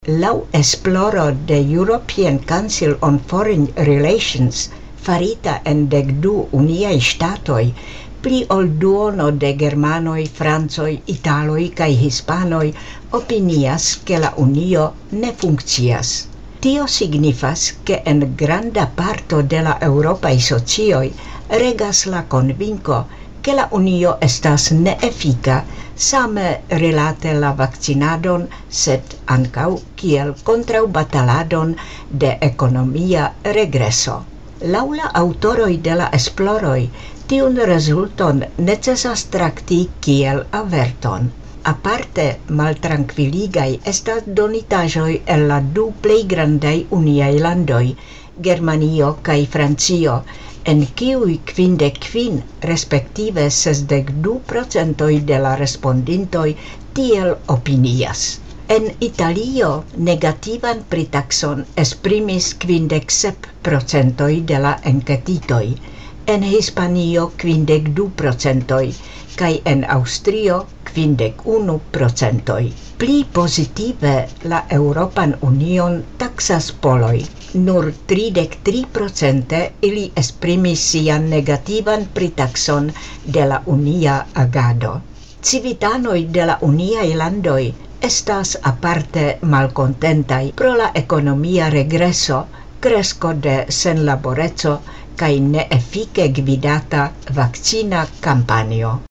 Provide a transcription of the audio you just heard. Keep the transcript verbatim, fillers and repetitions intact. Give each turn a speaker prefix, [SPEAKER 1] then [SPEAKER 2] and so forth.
[SPEAKER 1] Lau esploro de European Council on Foreign Relations farita en dekdu uniaj ŝtatoj, pli ol duono de germanoj, francoj, italoj kaj hispanoj opinias ke la Unio ne funkcias. Tio signifas ke en granda parto de la eŭropaj socioj regas la konvinko ke la Unio estas neefika, same relate la vakcinadon, sed ankaŭ kiel kontraŭbataladon de ekonomia regreso. Laŭ la aŭtoroj de la esploroj, tiun rezulton necesas trakti kiel averton. Aparte maltrankviligaj estas donitaĵoj el la du plej grandaj uniaj landoj, Germanio kaj Francio, en kiuj kvindek kvin respektive sesdek du procentoj de la respondintoj tiel opinias. En Italio negativan pritaxon esprimis kvindek sep procentoj de la enketitoj, en Hispanio kvindek du procentoj, kaj en Aŭstrio kvindek unu procentoj. Pli pozitive la Eŭropan Union taksas poloj. Nur tridek tri procente ili esprimis sian negativan pritaxon de la unia agado. Civitanoj de la uniaj landoj estas aparte malkontentaj pro la ekonomia regreso, kresko de senlaboreco kaj neefike gvidata vakcina kampanjo.